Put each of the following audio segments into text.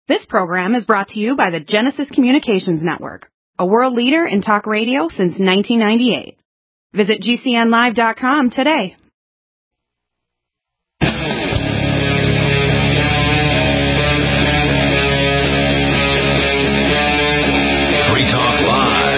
This program is brought to you by the Genesis Communications Network, a world leader in talk radio since 1998. Visit GCNlive.com today. Free Talk Live.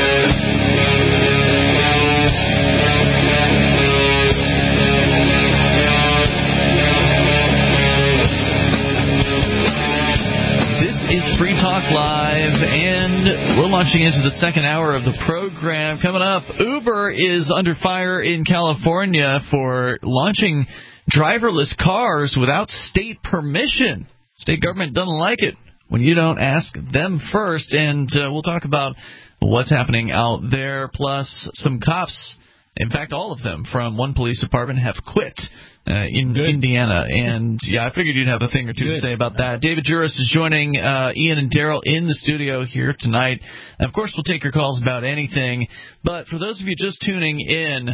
Is Free Talk Live, and we're launching into the second hour of the program. Coming up, Uber is under fire in California for launching driverless cars without state permission. State government doesn't like it when you don't ask them first, and we'll talk about what's happening out there, plus some cops. In fact, all of them from one police department have quit in Indiana. And, yeah, I figured you'd have a thing or two to say about that. David Juris is joining Ian and Daryl in the studio here tonight. And of course, we'll take your calls about anything. But for those of you just tuning in,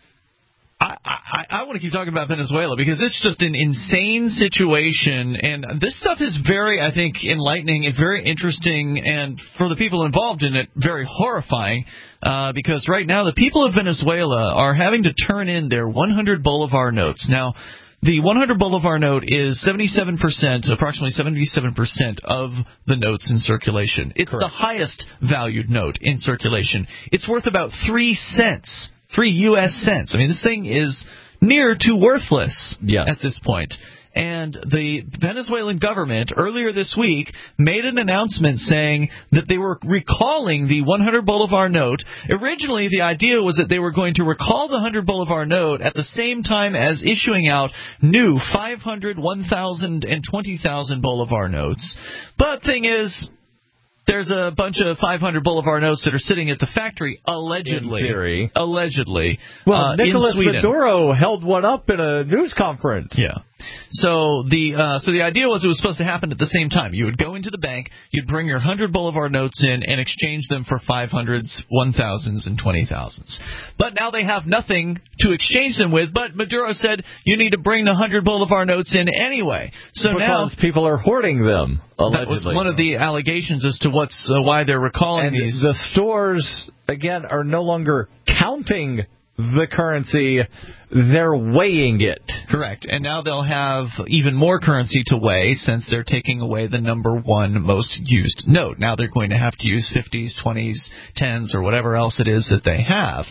I want to keep talking about Venezuela because it's just an insane situation, and this stuff is very, I think, enlightening and very interesting, and for the people involved in it, very horrifying, because right now the people of Venezuela are having to turn in their 100 Bolivar notes. Now, the 100 Bolivar note is 77%, approximately 77% of the notes in circulation. It's Correct. The highest valued note in circulation. It's worth about 3 cents. 3 U.S. cents. I mean, this thing is near to worthless at this point. And the Venezuelan government earlier this week made an announcement saying that they were recalling the 100 Bolivar note. Originally, the idea was that they were going to recall the 100 Bolivar note at the same time as issuing out new 500, 1,000, and 20,000 Bolivar notes. But thing is, there's a bunch of 500 Bolivar notes that are sitting at the factory, allegedly. In theory. Allegedly. Well, Nicolas Maduro held one up in a news conference. Yeah. So the idea was it was supposed to happen at the same time. You would go into the bank, you'd bring your 100 Bolivar notes in and exchange them for 500s, 1,000s, and 20,000s. But now they have nothing to exchange them with, but Maduro said you need to bring the 100 Bolivar notes in anyway. So because people are hoarding them, allegedly. That was one of the allegations as to why they're recalling and these. The stores, again, are no longer counting the currency, they're weighing it. Correct. And now they'll have even more currency to weigh since they're taking away the number one most used note. Now they're going to have to use 50s, 20s, 10s, or whatever else it is that they have.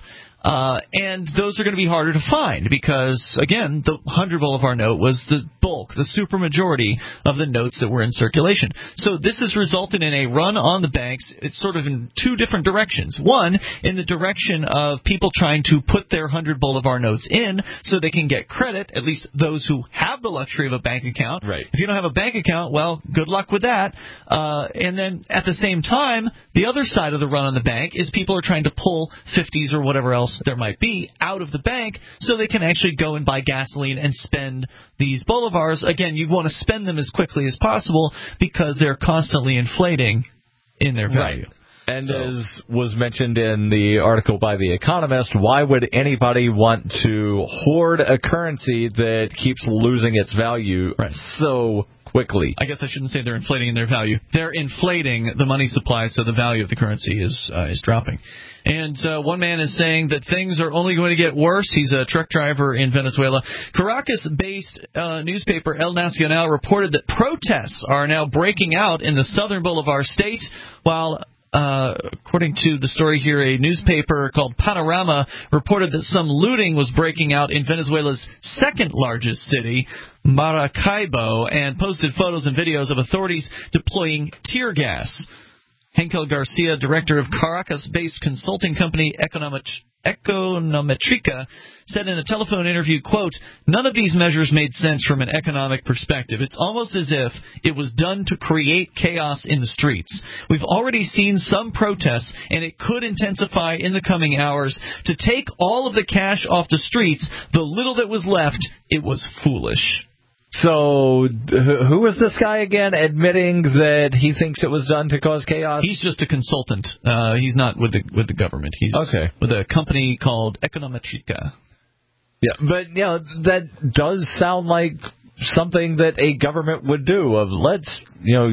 And those are going to be harder to find because, again, the 100 Bolivar note was the bulk, the supermajority of the notes that were in circulation. So this has resulted in a run on the banks. It's sort of in two different directions. One, in the direction of people trying to put their 100 Bolivar notes in so they can get credit, at least those who have the luxury of a bank account. Right. If you don't have a bank account, well, good luck with that. And then at the same time, the other side of the run on the bank is people are trying to pull 50s or whatever else there might be out of the bank so they can actually go and buy gasoline and spend these bolivars. Again, you want to spend them as quickly as possible because they're constantly inflating in their value. Right. And as was mentioned in the article by The Economist, why would anybody want to hoard a currency that keeps losing its value so quickly? I guess I shouldn't say they're inflating in their value. They're inflating the money supply, so the value of the currency is dropping. And one man is saying that things are only going to get worse. He's a truck driver in Venezuela. Caracas-based newspaper El Nacional reported that protests are now breaking out in the southern Bolivar state, while according to the story here, a newspaper called Panorama reported that some looting was breaking out in Venezuela's second largest city, Maracaibo, and posted photos and videos of authorities deploying tear gas. Henkel Garcia, director of Caracas-based consulting company Econometrica, said in a telephone interview, quote, "None of these measures made sense from an economic perspective. It's almost as if it was done to create chaos in the streets. We've already seen some protests, and it could intensify in the coming hours. To take all of the cash off the streets, the little that was left, it was foolish." So, who is this guy again admitting that he thinks it was done to cause chaos? He's just a consultant. He's not with the government. He's with a company called Econometrica. Yeah, but that does sound like something that a government would do.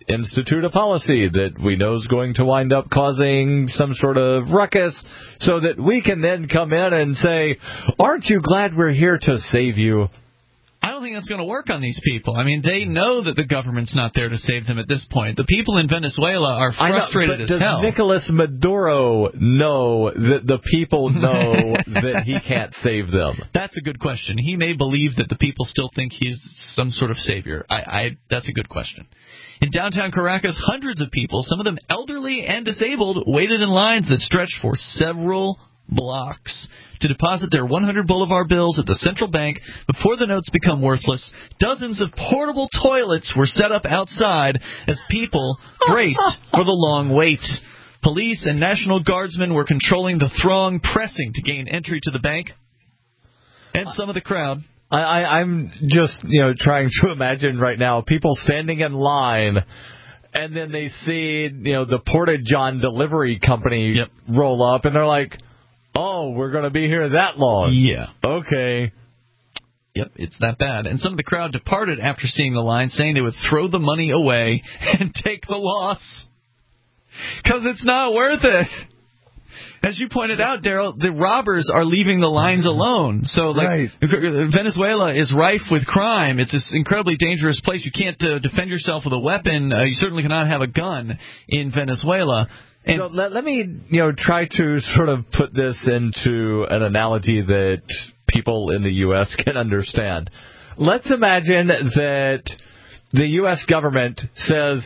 institute a policy that we know is going to wind up causing some sort of ruckus so that we can then come in and say, aren't you glad we're here to save you? I don't think that's going to work on these people. I mean, they know that the government's not there to save them at this point. The people in Venezuela are frustrated as hell. Does Nicolas Maduro know that the people know that he can't save them? That's a good question. He may believe that the people still think he's some sort of savior. That's a good question. In downtown Caracas, hundreds of people, some of them elderly and disabled, waited in lines that stretched for several blocks to deposit their 100 Bolivar bills at the central bank before the notes become worthless. Dozens of portable toilets were set up outside as people braced for the long wait. Police and National Guardsmen were controlling the throng, pressing to gain entry to the bank. And some of the crowd. I'm just, trying to imagine right now people standing in line, and then they see, the Porta-John delivery company roll up, and they're like, oh, we're going to be here that long. Yeah. Okay. Yep, it's that bad. And some of the crowd departed after seeing the line, saying they would throw the money away and take the loss. Because it's not worth it. As you pointed out, Daryl, the robbers are leaving the lines alone. So, Venezuela is rife with crime. It's this incredibly dangerous place. You can't defend yourself with a weapon. You certainly cannot have a gun in Venezuela. And so let me, try to sort of put this into an analogy that people in the U.S. can understand. Let's imagine that the U.S. government says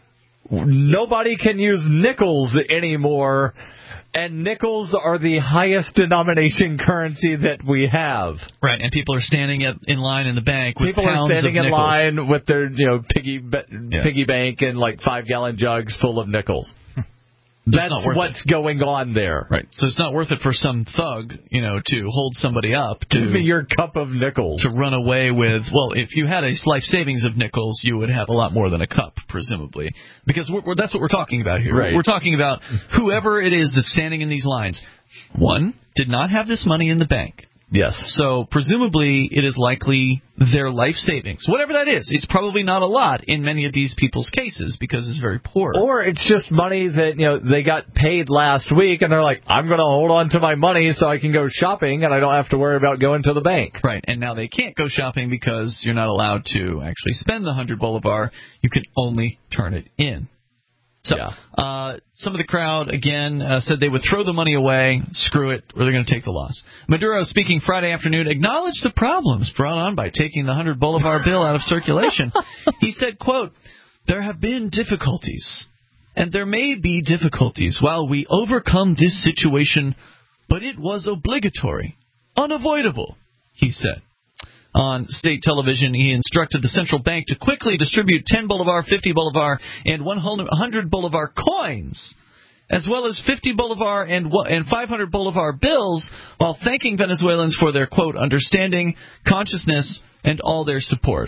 nobody can use nickels anymore, and nickels are the highest denomination currency that we have. Right, and people are standing in line in the bank with people pounds are standing of in nickels. line with their, piggy bank and 5-gallon jugs full of nickels. That's what's going on there. Right. So it's not worth it for some thug, to hold somebody up. Give me your cup of nickels. To run away with, well, if you had a life savings of nickels, you would have a lot more than a cup, presumably. Because that's what we're talking about here. Right. We're talking about whoever it is that's standing in these lines. One, did not have this money in the bank. Yes. So presumably it is likely their life savings. Whatever that is. It's probably not a lot in many of these people's cases because it's very poor. Or it's just money that, they got paid last week and they're like, I'm going to hold on to my money so I can go shopping and I don't have to worry about going to the bank. Right. And now they can't go shopping because you're not allowed to actually spend the 100 Bolivar. You can only turn it in. So, some of the crowd, again, said they would throw the money away, screw it, or they're going to take the loss. Maduro, speaking Friday afternoon, acknowledged the problems brought on by taking the 100 Bolivar bill out of circulation. He said, quote, there have been difficulties, and there may be difficulties while we overcome this situation, but it was obligatory, unavoidable, he said. On state television, he instructed the central bank to quickly distribute 10 Bolivar, 50 Bolivar, and 100 Bolivar coins, as well as 50 Bolivar and 500 Bolivar bills, while thanking Venezuelans for their, quote, understanding, consciousness, and all their support.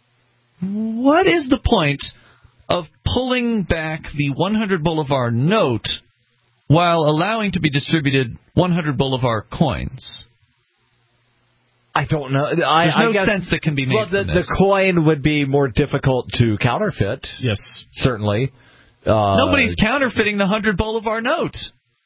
What is the point of pulling back the 100 Bolivar note while allowing to be distributed 100 Bolivar coins? I don't know. There's no sense that can be made from this. The coin would be more difficult to counterfeit. Yes. Certainly. Nobody's counterfeiting the 100 Bolivar note.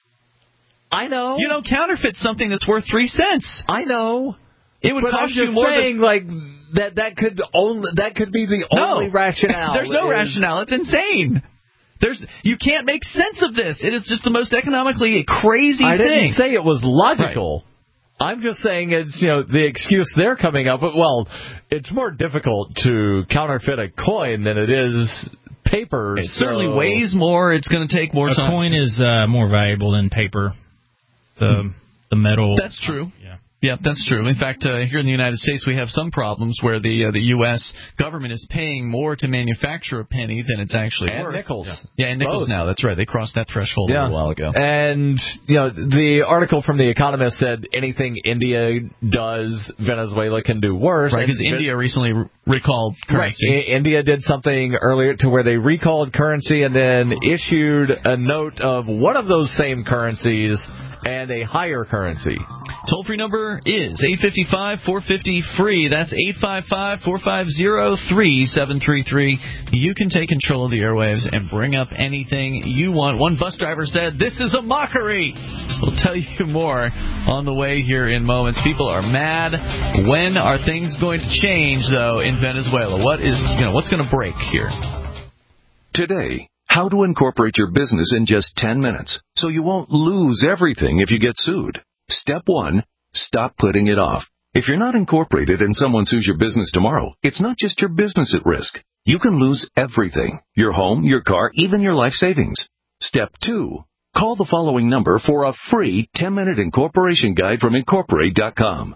I know. You don't counterfeit something that's worth 3 cents. I know. It would cost you more than... that could be the only rationale. There's no rationale. It's insane. You can't make sense of this. It is just the most economically crazy thing. I didn't say it was logical. Right. I'm just saying it's, the excuse they're coming up with, well, it's more difficult to counterfeit a coin than it is paper. It certainly weighs more. It's going to take more time. A coin is more valuable than paper. The metal. That's true. Yeah, that's true. In fact, here in the United States, we have some problems where the U.S. government is paying more to manufacture a penny than it's actually worth. And nickels. Yeah, and nickels now. That's right. They crossed that threshold a little while ago. And, the article from The Economist said anything India does, Venezuela can do worse. Right, because India recently recalled currency. Right. India did something earlier to where they recalled currency and then issued a note of one of those same currencies and a higher currency. Toll-free number is 855-450-FREE. That's 855-450-3733. You can take control of the airwaves and bring up anything you want. One bus driver said, "This is a mockery." We'll tell you more on the way here in moments. People are mad. When are things going to change, though, in Venezuela? What's going to break here? Today, how to incorporate your business in just 10 minutes so you won't lose everything if you get sued. Step 1, stop putting it off. If you're not incorporated and someone sues your business tomorrow, it's not just your business at risk. You can lose everything: your home, your car, even your life savings. Step 2, call the following number for a free 10-minute incorporation guide from Incorporate.com.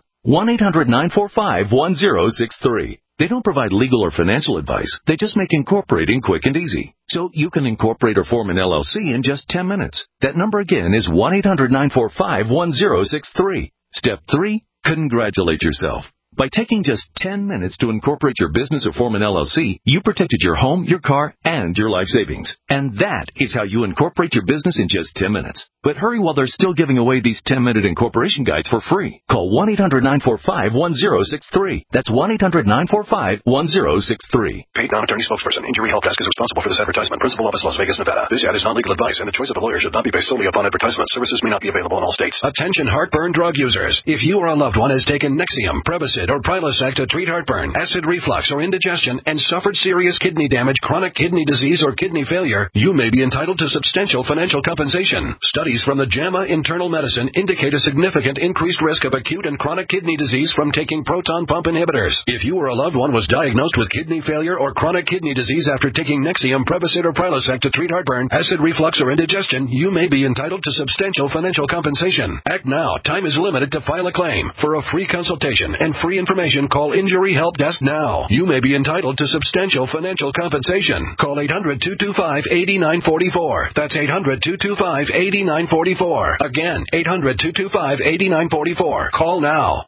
1-800-945-1063. They don't provide legal or financial advice. They just make incorporating quick and easy. So you can incorporate or form an LLC in just 10 minutes. That number again is 1-800-945-1063. Step 3, congratulate yourself. By taking just 10 minutes to incorporate your business or form an LLC, you protected your home, your car, and your life savings. And that is how you incorporate your business in just 10 minutes. But hurry while they're still giving away these 10-minute incorporation guides for free. Call 1-800-945-1063. That's 1-800-945-1063. Paid non-attorney spokesperson. Injury Help Desk is responsible for this advertisement. Principal office, Las Vegas, Nevada. This ad is not legal advice, and the choice of a lawyer should not be based solely upon advertisement. Services may not be available in all states. Attention heartburn drug users. If you or a loved one has taken Nexium, Prevacid, or Prilosec to treat heartburn, acid reflux, or indigestion, and suffered serious kidney damage, chronic kidney disease, or kidney failure, you may be entitled to substantial financial compensation. Studies from the JAMA Internal Medicine indicate a significant increased risk of acute and chronic kidney disease from taking proton pump inhibitors. If you or a loved one was diagnosed with kidney failure or chronic kidney disease after taking Nexium, Prevacid, or Prilosec to treat heartburn, acid reflux, or indigestion, you may be entitled to substantial financial compensation. Act now. Time is limited to file a claim. For a free consultation and free information, call Injury Help Desk now. You may be entitled to substantial financial compensation. Call 800-225-8944. That's 800-225-8944. Again, 800-225-8944. Call now.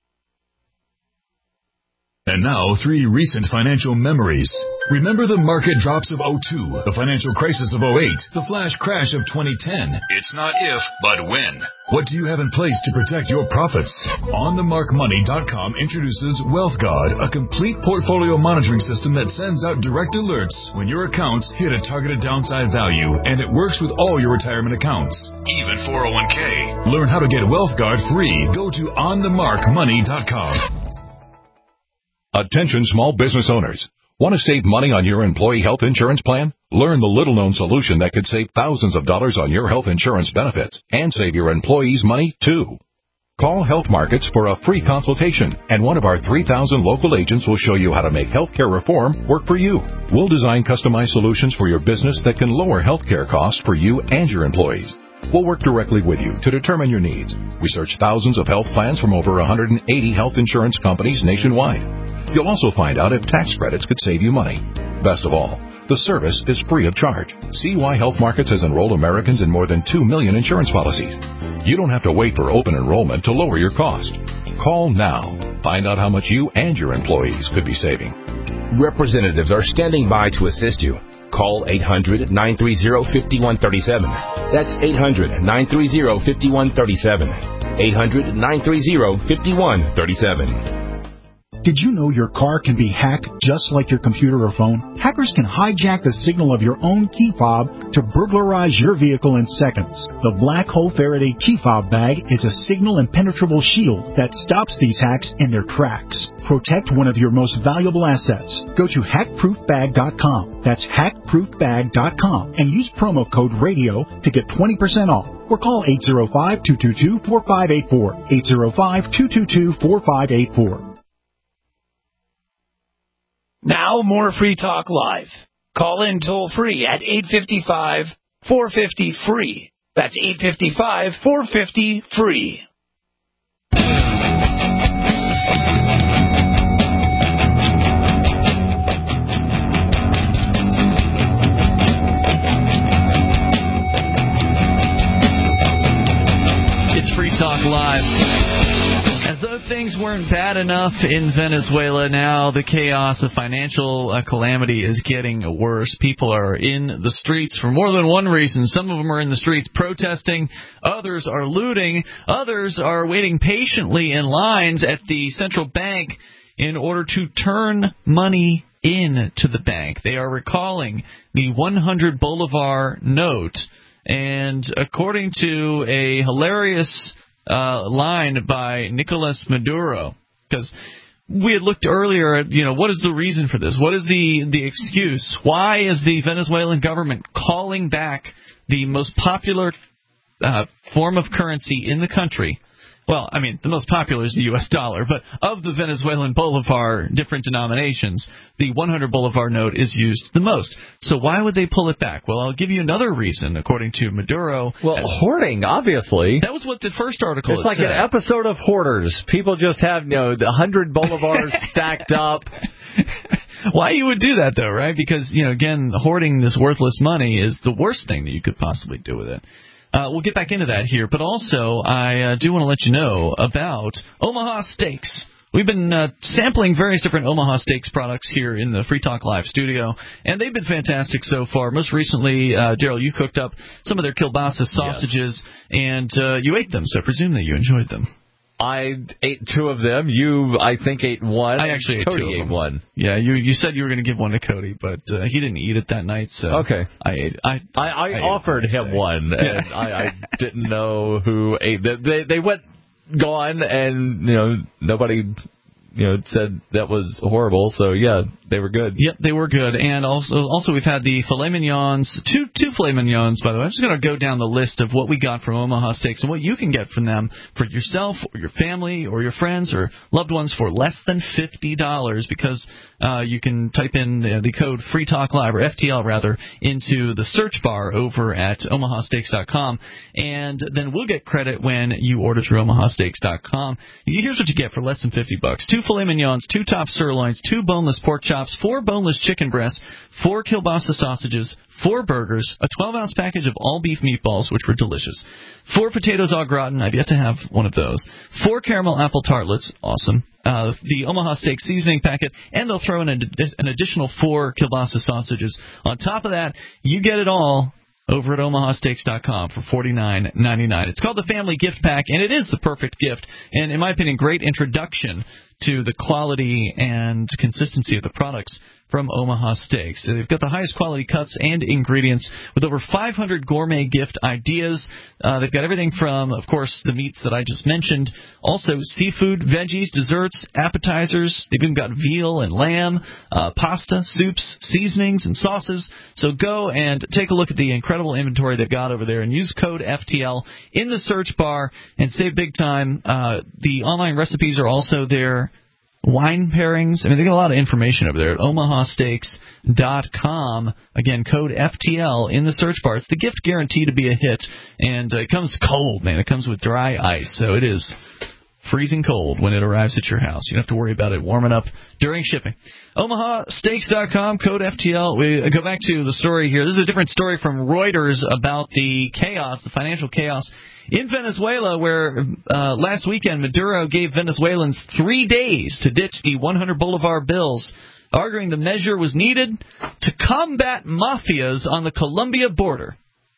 And now, 3 recent financial memories. Remember the market drops of 2002, the financial crisis of 2008, the flash crash of 2010. It's not if, but when. What do you have in place to protect your profits? OnTheMarkMoney.com introduces WealthGuard, a complete portfolio monitoring system that sends out direct alerts when your accounts hit a targeted downside value, and it works with all your retirement accounts. Even 401k. Learn how to get WealthGuard free. Go to OnTheMarkMoney.com. Attention small business owners. Want to save money on your employee health insurance plan? Learn the little-known solution that could save thousands of dollars on your health insurance benefits and save your employees money, too. Call Health Markets for a free consultation, and one of our 3,000 local agents will show you how to make healthcare reform work for you. We'll design customized solutions for your business that can lower healthcare costs for you and your employees. We'll work directly with you to determine your needs. We search thousands of health plans from over 180 health insurance companies nationwide. You'll also find out if tax credits could save you money. Best of all, the service is free of charge. See why Health Markets has enrolled Americans in more than 2 million insurance policies. You don't have to wait for open enrollment to lower your cost. Call now. Find out how much you and your employees could be saving. Representatives are standing by to assist you. Call 800-930-5137. That's 800-930-5137. 800-930-5137. Did you know your car can be hacked just like your computer or phone? Hackers can hijack the signal of your own key fob to burglarize your vehicle in seconds. The Black Hole Faraday key fob bag is a signal impenetrable shield that stops these hacks in their tracks. Protect one of your most valuable assets. Go to hackproofbag.com. That's hackproofbag.com and use promo code RADIO to get 20% off. Or call 805-222-4584. 805-222-4584. Now, more Free Talk Live. Call in toll-free at 855-450-FREE. That's 855-450-FREE. It's Free Talk Live. As the things weren't bad enough in Venezuela, now the chaos, the financial calamity is getting worse. People are in the streets for more than one reason. Some of them are in the streets protesting. Others are looting. Others are waiting patiently in lines at the central bank in order to turn money into the bank. They are recalling the 100 Bolivar note. And according to a hilarious line by Nicolas Maduro, because we had looked earlier at, what is the reason for this? What is the excuse? Why is the Venezuelan government calling back the most popular form of currency in the country? Well, I mean, the most popular is the U.S. dollar, but of the Venezuelan bolivar, different denominations, the 100 bolivar note is used the most. So why would they pull it back? Well, I'll give you another reason, according to Maduro. Well, hoarding, obviously. That was what the first article It's like said. An episode of Hoarders. People just have, the 100 bolivars stacked up. Why you would do that, though, right? Because, again, hoarding this worthless money is the worst thing that you could possibly do with it. We'll get back into that here, but also I do want to let you know about Omaha Steaks. We've been sampling various different Omaha Steaks products here in the Free Talk Live studio, and they've been fantastic so far. Most recently, Daryl, you cooked up some of their kielbasa sausages, and you ate them, so I presume that you enjoyed them. I ate 2 of them. You, I think, ate 1. I actually ate Cody 2 of them. ate 1. Yeah, you said you were going to give 1 to Cody, but he didn't eat it that night, so okay. I ate. I offered him 1, and I didn't know who ate them. They went gone, and nobody said that was horrible. So yeah, they were good. Yep, they were good. And also we've had the filet mignons, two filet mignons, by the way. I'm just going to go down the list of what we got from Omaha Steaks and what you can get from them for yourself or your family or your friends or loved ones for less than $50 because you can type in the code FreeTalkLive, or FTL rather, into the search bar over at omahasteaks.com, and then we'll get credit when you order through omahasteaks.com. Here's what you get for less than $50. 2 filet mignons, 2 top sirloins, 2 boneless pork chops, 4 boneless chicken breasts, 4 kielbasa sausages, 4 burgers, a 12-ounce package of all-beef meatballs, which were delicious, 4 potatoes au gratin, I've yet to have one of those, 4 caramel apple tartlets, awesome, the Omaha Steak seasoning packet, and they'll throw in an additional 4 kielbasa sausages. On top of that, you get it all over at omahasteaks.com for $49.99. It's called the Family Gift Pack, and it is the perfect gift, and in my opinion, great introduction to the quality and consistency of the products from Omaha Steaks. They've got the highest quality cuts and ingredients with over 500 gourmet gift ideas. They've got everything from, of course, the meats that I just mentioned, also seafood, veggies, desserts, appetizers. They've even got veal and lamb, pasta, soups, seasonings, and sauces. So go and take a look at the incredible inventory they've got over there and use code FTL in the search bar and save big time. The online recipes are also there. Wine pairings. I mean, they got a lot of information over there at omahasteaks.com. Again, code FTL in the search bar. It's the gift guaranteed to be a hit. And it comes cold, man. It comes with dry ice. So it is freezing cold when it arrives at your house. You don't have to worry about it warming up during shipping. omahasteaks.com, code FTL. We go back to the story here. This is a different story from Reuters about the chaos, the financial chaos in Venezuela, where last weekend Maduro gave Venezuelans 3 days to ditch the 100 Bolivar bills, arguing the measure was needed to combat mafias on the Colombia border.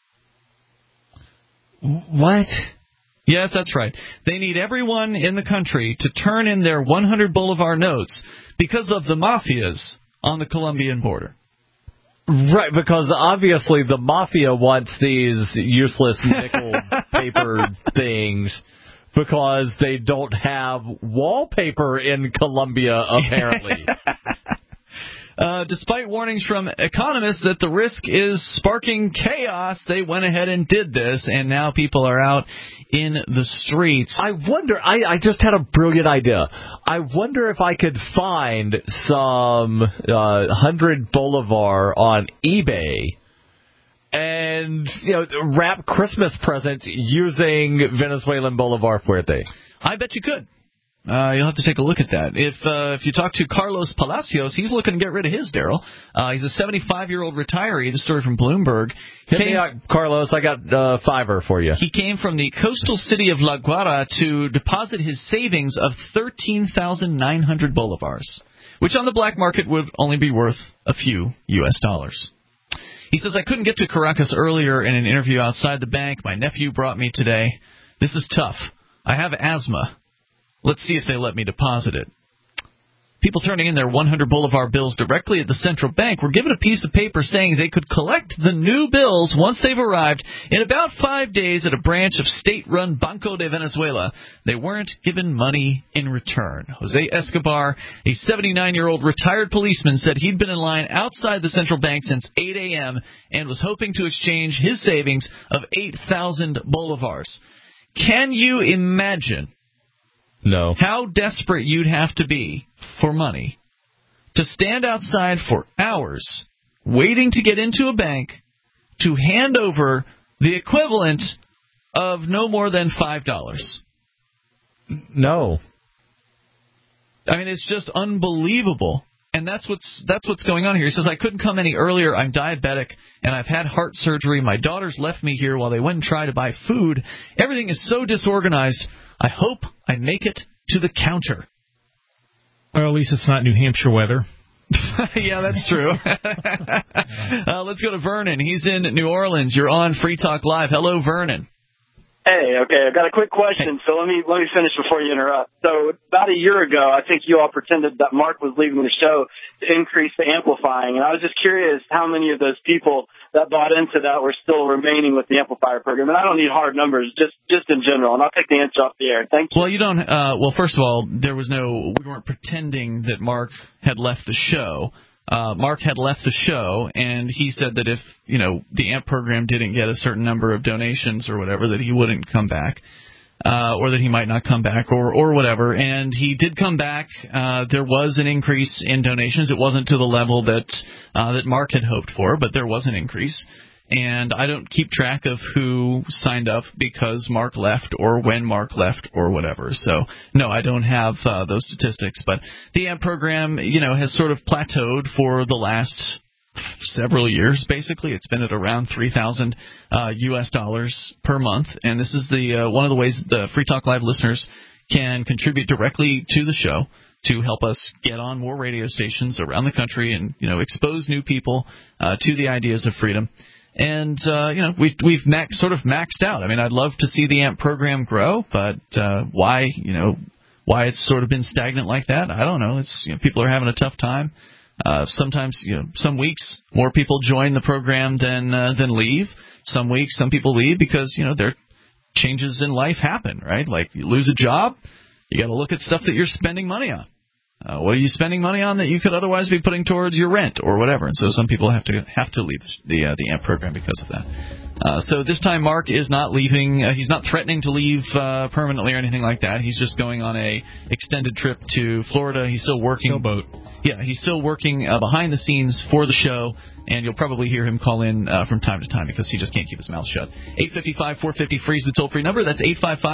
What? Yes, that's right. They need everyone in the country to turn in their 100 Bolivar notes because of the mafias on the Colombian border. Right, because obviously the mafia wants these useless nickel paper things because they don't have wallpaper in Colombia, apparently. Despite warnings from economists that the risk is sparking chaos, they went ahead and did this, and now people are out in the streets. I wonder, I just had a brilliant idea. I wonder if I could find some 100 Bolivar on eBay and wrap Christmas presents using Venezuelan Bolivar Fuerte. I bet you could. You'll have to take a look at that. If you talk to Carlos Palacios, he's looking to get rid of his, Daryl. He's a 75-year-old retiree. This story from Bloomberg. Hit me out, Carlos. I got $5 for you. He came from the coastal city of La Guara to deposit his savings of 13,900 bolivars, which on the black market would only be worth a few U.S. dollars. He says, I couldn't get to Caracas earlier in an interview outside the bank. My nephew brought me today. This is tough. I have asthma. Let's see if they let me deposit it. People turning in their 100 Bolivar bills directly at the central bank were given a piece of paper saying they could collect the new bills once they've arrived in about 5 days at a branch of state-run Banco de Venezuela. They weren't given money in return. Jose Escobar, a 79-year-old retired policeman, said he'd been in line outside the central bank since 8 a.m. and was hoping to exchange his savings of 8,000 bolivars. Can you imagine how desperate you'd have to be for money to stand outside for hours waiting to get into a bank to hand over the equivalent of no more than $5? No. I mean, it's just unbelievable. And that's what's going on here. He says, I couldn't come any earlier. I'm diabetic, and I've had heart surgery. My daughters left me here while they went and tried to buy food. Everything is so disorganized. I hope I make it to the counter. Well, at least it's not New Hampshire weather. Yeah, that's true. Let's go to Vernon. He's in New Orleans. You're on Free Talk Live. Hello, Vernon. Hey, okay, I've got a quick question, so let me finish before you interrupt. So about a year ago, I think you all pretended that Mark was leaving the show to increase the amplifying, and I was just curious how many of those people that bought into that were still remaining with the amplifier program. And I don't need hard numbers, just in general, and I'll take the answer off the air. Thank you. Well, you don't. Well, first of all, we weren't pretending that Mark had left the show. Mark had left the show, and he said that if the AMP program didn't get a certain number of donations or whatever, that he wouldn't come back, or that he might not come back, or whatever. And he did come back. There was an increase in donations. It wasn't to the level that Mark had hoped for, but there was an increase. And I don't keep track of who signed up because Mark left or when Mark left or whatever. So, no, I don't have those statistics. But the AMP program, has sort of plateaued for the last several years, basically. It's been at around $3,000 U.S. dollars per month. And this is one of the ways the Free Talk Live listeners can contribute directly to the show to help us get on more radio stations around the country and, expose new people to the ideas of freedom. And, we've sort of maxed out. I mean, I'd love to see the AMP program grow, but why it's sort of been stagnant like that, I don't know. It's people are having a tough time. Sometimes, some weeks more people join the program than leave. Some weeks, some people leave because, their changes in life happen, right? Like you lose a job, you got to look at stuff that you're spending money on. What are you spending money on that you could otherwise be putting towards your rent or whatever? And so some people have to leave the AMP program because of that. So this time Mark is not leaving. He's not threatening to leave permanently or anything like that. He's just going on a extended trip to Florida. He's still working. Sailboat. Yeah, he's still working behind the scenes for the show, and you'll probably hear him call in from time to time because he just can't keep his mouth shut. 855-450-FREE is the toll-free number. That's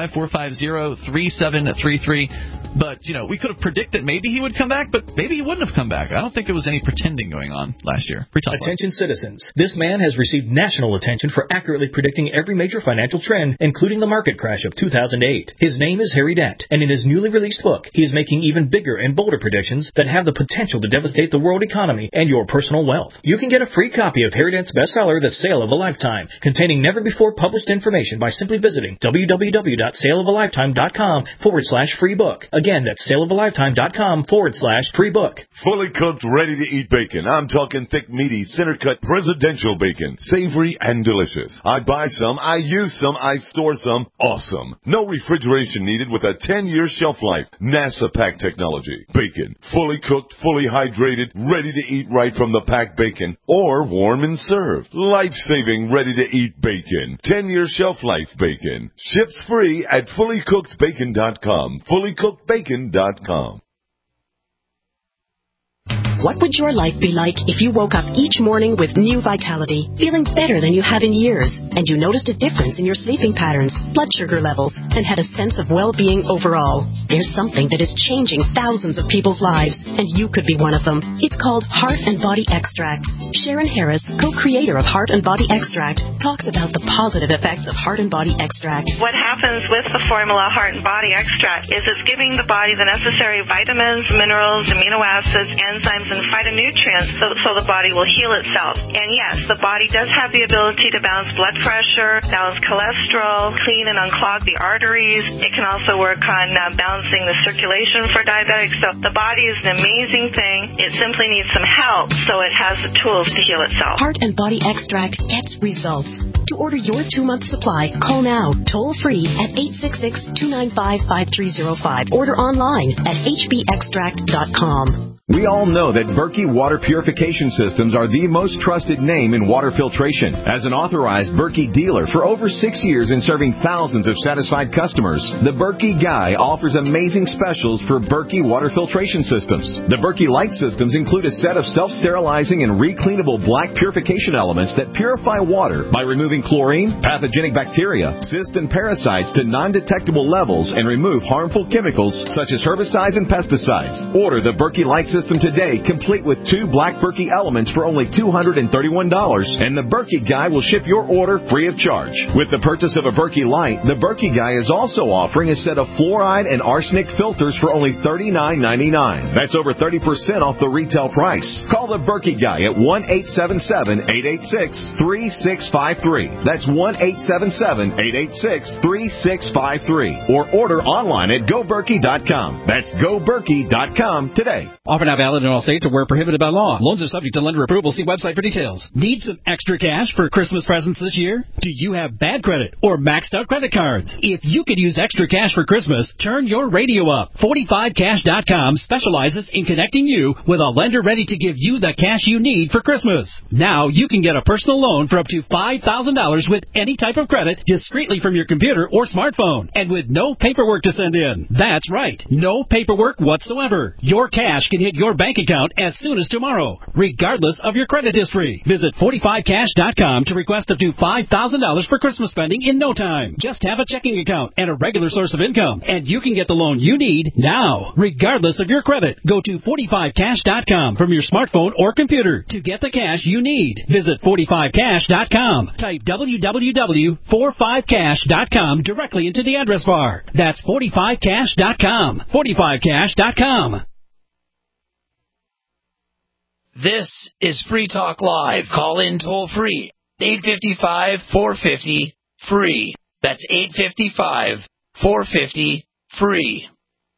855-450-3733. But, we could have predicted maybe he would come back, but maybe he wouldn't have come back. I don't think there was any pretending going on last year. Attention citizens. This man has received national attention for accurately predicting every major financial trend, including the market crash of 2008. His name is Harry Dent, and in his newly released book, he is making even bigger and bolder predictions that have the potential to devastate the world economy and your personal wealth. You can get a free copy of Harry Dent's bestseller, The Sale of a Lifetime, containing never-before-published information by simply visiting www.saleofalifetime.com/free book. Again, that's saleofalifetime.com/free book. Fully cooked, ready-to-eat bacon. I'm talking thick, meaty, center-cut presidential bacon. Savory and delicious. I buy some, I use some, I store some. Awesome. No refrigeration needed with a 10-year shelf life. NASA-packed technology. Bacon. Fully cooked, fully hydrated, ready to eat right from the packed bacon, or warm and served. Life-saving, ready-to-eat bacon. 10-year shelf life bacon. Ships free at fullycookedbacon.com. fullycookedbacon.com. What would your life be like if you woke up each morning with new vitality, feeling better than you have in years, and you noticed a difference in your sleeping patterns, blood sugar levels, and had a sense of well-being overall? There's something that is changing thousands of people's lives, and you could be one of them. It's called Heart and Body Extract. Sharon Harris, co-creator of Heart and Body Extract, talks about the positive effects of Heart and Body Extract. What happens with the formula Heart and Body Extract is it's giving the body the necessary vitamins, minerals, amino acids, enzymes, and phytonutrients so the body will heal itself. And yes, the body does have the ability to balance blood pressure, balance cholesterol, clean and unclog the arteries. It can also work on balancing the circulation for diabetics. So the body is an amazing thing. It simply needs some help so it has the tools to heal itself. Heart and Body Extract gets results. To order your 2-month supply, call now, toll-free at 866-295-5305. Order online at hbextract.com. We all know that Berkey Water Purification Systems are the most trusted name in water filtration. As an authorized Berkey dealer for over 6 years and serving thousands of satisfied customers, the Berkey Guy offers amazing specials for Berkey Water Filtration Systems. The Berkey Light Systems include a set of self-sterilizing and recleanable black purification elements that purify water by removing chlorine, pathogenic bacteria, cysts, and parasites to non-detectable levels and remove harmful chemicals such as herbicides and pesticides. Order the Berkey Light System today, complete with 2 black Berkey elements for only $231, and the Berkey Guy will ship your order free of charge. With the purchase of a Berkey Light, the Berkey Guy is also offering a set of fluoride and arsenic filters for only $39.99. That's over 30% off the retail price. Call the Berkey Guy at 1-877-886-3653. That's 1-877-886-3653. Or order online at GoBerkey.com. That's GoBerkey.com today. Offer not valid in all states or where prohibited by law. Loans are subject to lender approval. See website for details. Need some extra cash for Christmas presents this year? Do you have bad credit or maxed out credit cards? If you could use extra cash for Christmas, turn your radio up. 45cash.com specializes in connecting you with a lender ready to give you the cash you need for Christmas. Now you can get a personal loan for up to $5,000 with any type of credit discreetly from your computer or smartphone and with no paperwork to send in. That's right. No paperwork whatsoever. Your cash can hit your bank account as soon as tomorrow, regardless of your credit history. Visit 45cash.com to request up to $5,000 for Christmas spending in no time. Just have a checking account and a regular source of income, and you can get the loan you need now, regardless of your credit. Go to 45cash.com from your smartphone or computer to get the cash you need. Visit 45cash.com. Type www.45cash.com directly into the address bar. That's 45cash.com. 45cash.com. This is Free Talk Live. Call in toll free. 855-450-FREE. That's 855-450-FREE.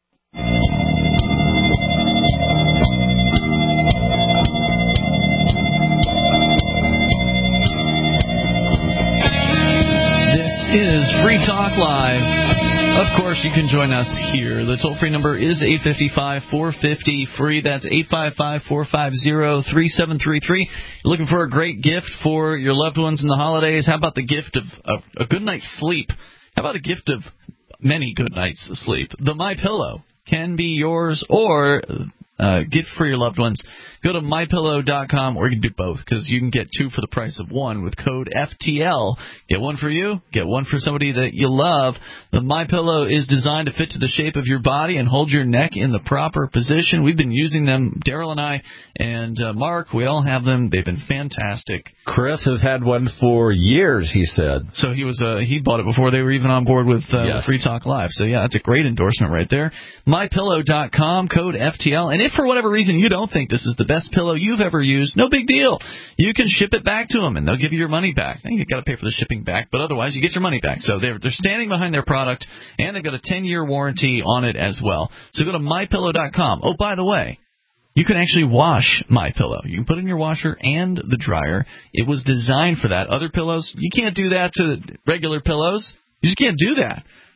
This is Free Talk Live. Of course, you can join us here. The toll-free number is 855-450-FREE. That's 855-450-3733. You're looking for a great gift for your loved ones in the holidays? How about the gift of a good night's sleep? How about a gift of many good nights of sleep? The MyPillow can be yours, or gift for your loved ones. Go to MyPillow.com, or you can do both, because you can get 2 for the price of 1 with code FTL. Get 1 for you, get 1 for somebody that you love. The MyPillow is designed to fit to the shape of your body and hold your neck in the proper position. We've been using them, Daryl and I, and Mark. We all have them. They've been fantastic. Chris has had one for years, he said. So he bought it before they were even on board with Free Talk Live. So, yeah, that's a great endorsement right there. MyPillow.com, code FTL. And if for whatever reason you don't think this is the best pillow you've ever used, no big deal. You can ship it back to them, and they'll give you your money back. Now, you got to pay for the shipping back, but otherwise you get your money back. So they're standing behind their product, and they've got a 10-year warranty on it as well. So go to MyPillow.com. Oh, by the way, you can actually wash MyPillow. You can put it in your washer and the dryer. It was designed for that. Other pillows, you can't do that to regular pillows. You just can't do that.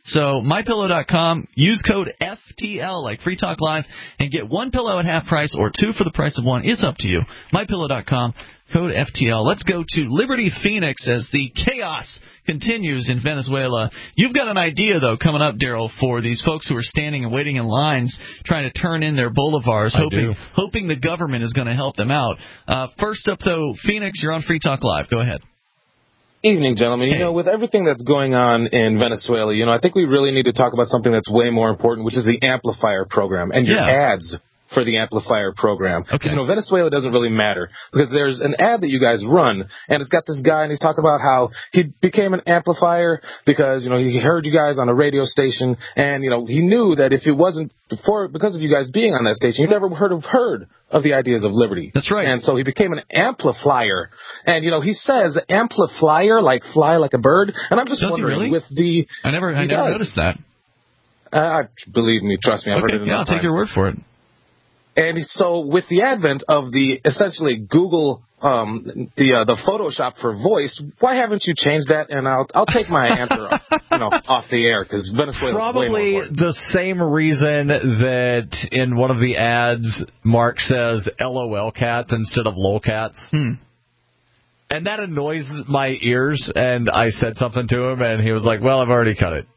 So MyPillow.com, use code FTL, like Free Talk Live, and get one pillow at half price or two for the price of one. It's up to you. MyPillow.com, code FTL. Let's go to Liberty Phoenix as the chaos continues in Venezuela. You've got an idea, though, coming up, Daryl, for these folks who are standing and waiting in lines trying to turn in their bolivars, hoping the government is going to help them out. First up, though, Phoenix, you're on Free Talk Live. Go ahead. Evening, gentlemen. You know, with everything that's going on in Venezuela, you know, I think we really need to talk about something that's way more important, which is the amplifier program and your ads for the amplifier program. Because, you know, Venezuela doesn't really matter because there's an ad that you guys run, and it's got this guy, and he's talking about how he became an amplifier because, you know, he heard you guys on a radio station, and, you know, he knew that if it wasn't because of you guys being on that station, you never heard of the ideas of liberty. That's right. And so he became an amplifier. And, you know, he says amplifier, like fly like a bird. And I'm just wondering, with the... I never noticed that. Believe me, trust me, I've heard it enough I'll take your word for it. And so with the advent of the essentially Google, the Photoshop for voice, why haven't you changed that? And I'll take my answer off the air because Venezuela probably is way more important. The same reason that in one of the ads Mark says LOL cats instead of lol cats. And that annoys my ears, and I said something to him, and he was like, well, I've already cut it.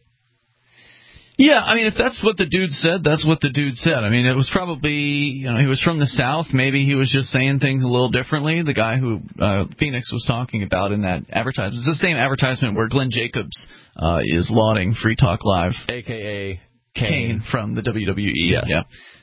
Yeah, I mean, if that's what the dude said, that's what the dude said. I mean, it was probably, you know, he was from the South. Maybe he was just saying things a little differently. The guy who Phoenix was talking about in that advertisement. It's the same advertisement where Glenn Jacobs is lauding Free Talk Live. A.K.A. Kane from the WWE. Yes. Yeah.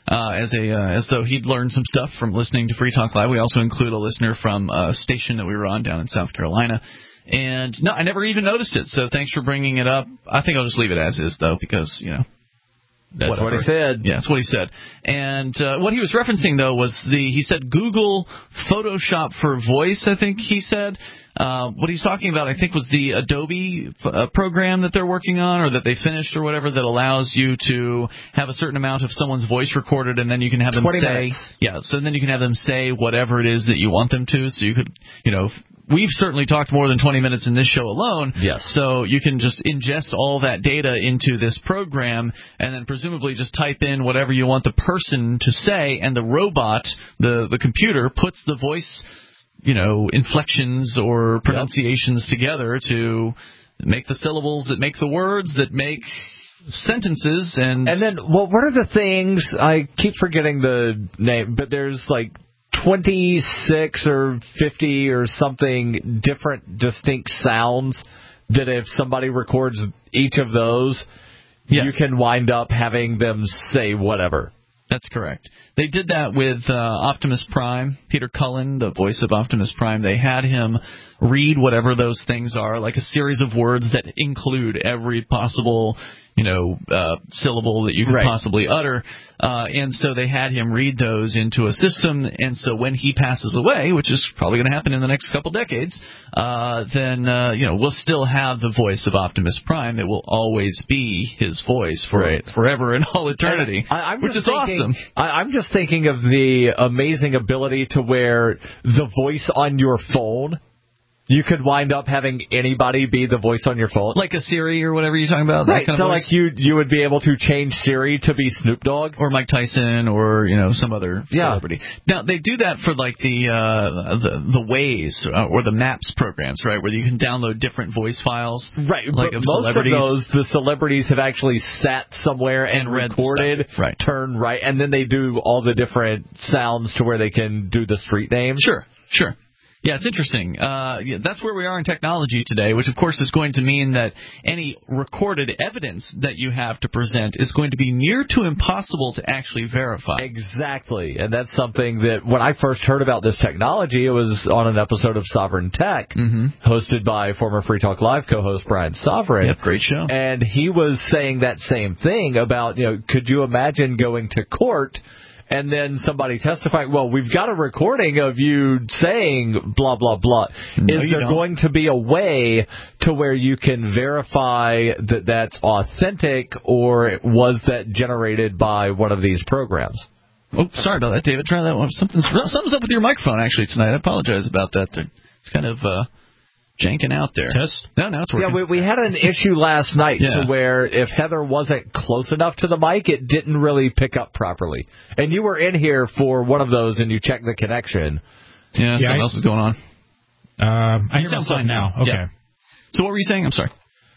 As though he'd learned some stuff from listening to Free Talk Live. We also include a listener from a station that we were on down in South Carolina. And, no, I never even noticed it, so thanks for bringing it up. I think I'll just leave it as is, though, because, you know. That's what he said. Yeah, that's what he said. And what he was referencing, though, was he said Google Photoshop for voice, I think he said. What he's talking about, I think, was the Adobe program that they're working on or that they finished or whatever that allows you to have a certain amount of someone's voice recorded and then you can have them 20 say. minutes. Yeah, so then you can have them say whatever it is that you want them to. So you could, you know. We've certainly talked more than 20 minutes in this show alone. Yes. So you can just ingest all that data into this program and then presumably just type in whatever you want the person to say, and the robot, the computer, puts the voice, you know, inflections or pronunciations together to make the syllables that make the words that make sentences. And then, well, what are the things? I keep forgetting the name, but there's like 26 or 50 or something different distinct sounds that if somebody records each of those, you can wind up having them say whatever. That's correct. They did that with Optimus Prime, Peter Cullen, the voice of Optimus Prime. They had him read whatever those things are, like a series of words that include every possible, you know, syllable that you could possibly utter. And so they had him read those into a system. And so when he passes away, which is probably going to happen in the next couple decades, then, you know, we'll still have the voice of Optimus Prime. It will always be his voice for forever and all eternity, which is awesome. I'm just thinking of the amazing ability to where the voice on your phone, you could wind up having anybody be the voice on your phone. Like a Siri or whatever you're talking about? Right, that kind so of like you would be able to change Siri to be Snoop Dogg? Or Mike Tyson or, you know, some other celebrity. Now, they do that for like the Waze or the Maps programs, right, where you can download different voice files. Right, like but of most celebrities. of those, the celebrities have actually sat somewhere and recorded, turn right, and then they do all the different sounds to where they can do the street names. Sure. Yeah, it's interesting. That's where we are in technology today, which, of course, is going to mean that any recorded evidence that you have to present is going to be near to impossible to actually verify. Exactly. And that's something that when I first heard about this technology, it was on an episode of Sovereign Tech, hosted by former Free Talk Live co-host Brian Sovereign. Yep, great show. And he was saying that same thing about, you know, could you imagine going to court and then somebody testifying, well, we've got a recording of you saying blah, blah, blah. No, is there going to be a way to where you can verify that that's authentic, or was that generated by one of these programs? Oh, sorry about that, David. Try that one. Something's up with your microphone, actually, tonight. I apologize about that. It's kind of janking out there. Test? No, it's working. Yeah, we had an issue last night to where if Heather wasn't close enough to the mic, it didn't really pick up properly. And you were in here for one of those, and you checked the connection. Yeah, something else is going on. I hear myself now. Okay. Yeah. So what were you saying? I'm sorry.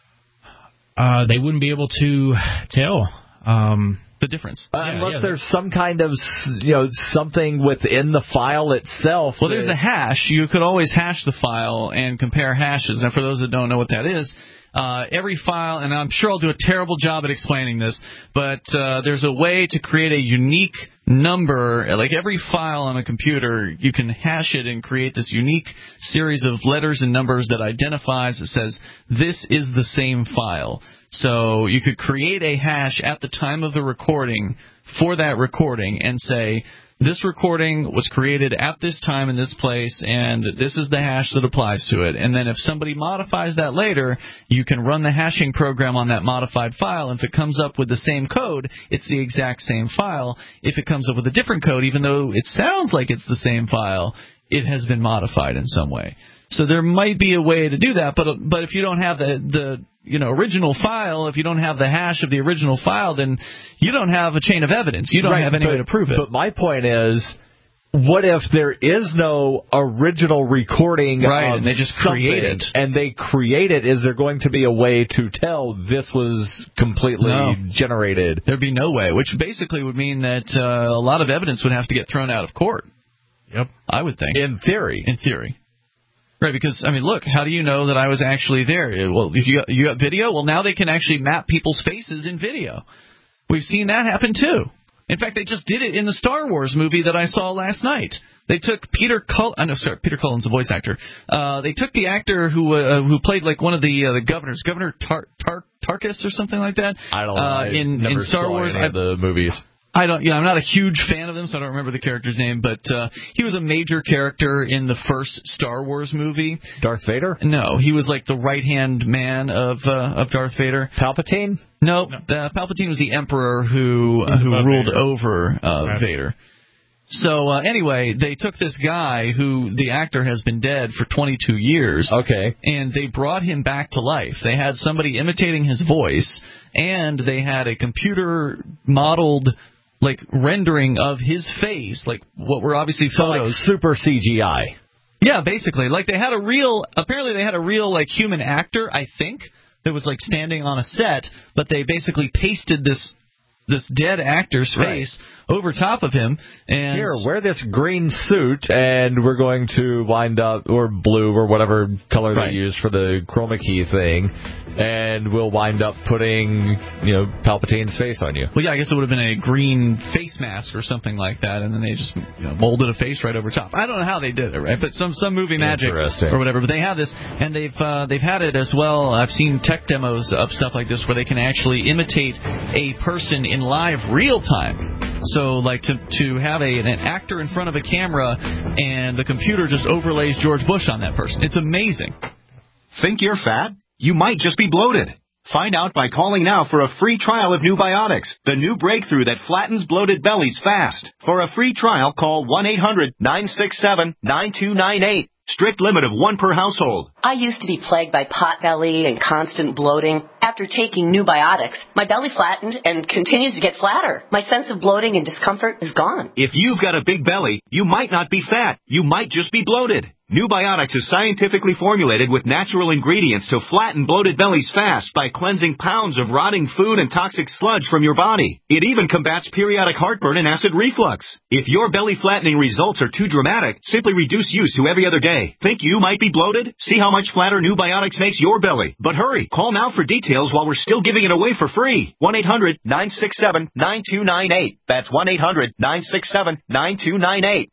They wouldn't be able to tell the difference. Unless there's some kind of, something within the file itself. Well, there's a hash. You could always hash the file and compare hashes. And for those that don't know what that is, every file, and I'm sure I'll do a terrible job at explaining this, but there's a way to create a unique number. Like every file on a computer, you can hash it and create this unique series of letters and numbers that identifies, it says, this is the same file. So you could create a hash at the time of the recording for that recording and say, this recording was created at this time in this place, and this is the hash that applies to it. And then if somebody modifies that later, you can run the hashing program on that modified file. If it comes up with the same code, it's the exact same file. If it comes up with a different code, even though it sounds like it's the same file, it has been modified in some way. So there might be a way to do that, but if you don't have the original file, if you don't have the hash of the original file, then you don't have a chain of evidence. You don't have any way to prove it. But my point is, what if there is no original recording of and they just create it? And they create it. Is there going to be a way to tell this was completely generated? There'd be no way, which basically would mean that a lot of evidence would have to get thrown out of court. Yep. I would think. In theory. Right, because, look, how do you know that I was actually there? Well, if you got video, well, now they can actually map people's faces in video. We've seen that happen, too. In fact, they just did it in the Star Wars movie that I saw last night. They took Peter Cullen's the voice actor. They took the actor who played like one of the governors, Governor Tarkus or something like that. I don't know. In Star Wars, the movies. I'm not a huge fan of them, so I don't remember the character's name, but he was a major character in the first Star Wars movie. Darth Vader? No, he was like the right-hand man of Darth Vader. Palpatine? No. Palpatine was the emperor who ruled Vader. Over Vader. So anyway, they took this guy who the actor has been dead for 22 years. Okay. And they brought him back to life. They had somebody imitating his voice, and they had a computer modeled rendering of his face, like what were obviously photos. Like super CGI. Yeah, basically. Apparently they had a real human actor, I think, that was standing on a set, but they basically pasted this dead actor's face over top of him. And here, wear this green suit, and we're going to wind up, or blue, or whatever color they use for the chroma key thing, and we'll wind up putting, Palpatine's face on you. Well, yeah, I guess it would have been a green face mask or something like that, and then they just molded a face right over top. I don't know how they did it, right? But some movie magic or whatever. But they have this, and they've had it as well. I've seen tech demos of stuff like this where they can actually imitate a person in live real time. So, to have an actor in front of a camera and the computer just overlays George Bush on that person. It's amazing. Think you're fat? You might just be bloated. Find out by calling now for a free trial of New Biotics, the new breakthrough that flattens bloated bellies fast. For a free trial, call 1-800-967-9298. Strict limit of 1 per household. I used to be plagued by potbelly and constant bloating. After taking New Biotics, my belly flattened and continues to get flatter. My sense of bloating and discomfort is gone. If you've got a big belly, you might not be fat. You might just be bloated. New Biotics is scientifically formulated with natural ingredients to flatten bloated bellies fast by cleansing pounds of rotting food and toxic sludge from your body. It even combats periodic heartburn and acid reflux. If your belly flattening results are too dramatic, simply reduce use to every other day. Think you might be bloated? See how much flatter New Biotics makes your belly. But hurry, call now for details while we're still giving it away for free. 1-800-967-9298. That's 1-800-967-9298.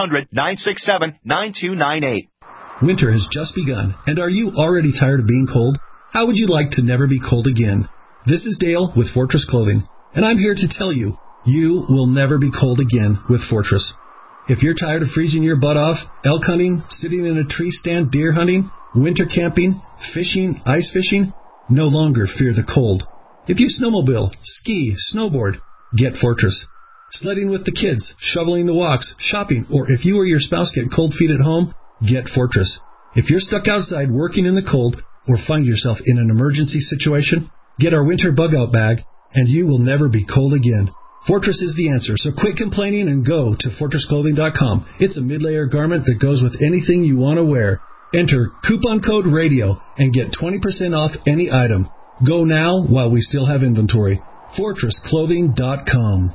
1-800-967-9298. Winter has just begun, and are you already tired of being cold? How would you like to never be cold again? This is Dale with Fortress Clothing, and I'm here to tell you, you will never be cold again with Fortress. If you're tired of freezing your butt off, elk hunting, sitting in a tree stand deer hunting, winter camping, fishing, ice fishing, no longer fear the cold. If you snowmobile, ski, snowboard, get Fortress. Sledding with the kids, shoveling the walks, shopping, or if you or your spouse get cold feet at home, get Fortress. If you're stuck outside working in the cold or find yourself in an emergency situation, get our winter bug-out bag, and you will never be cold again. Fortress is the answer, so quit complaining and go to FortressClothing.com. It's a mid-layer garment that goes with anything you want to wear. Enter coupon code RADIO and get 20% off any item. Go now while we still have inventory. FortressClothing.com.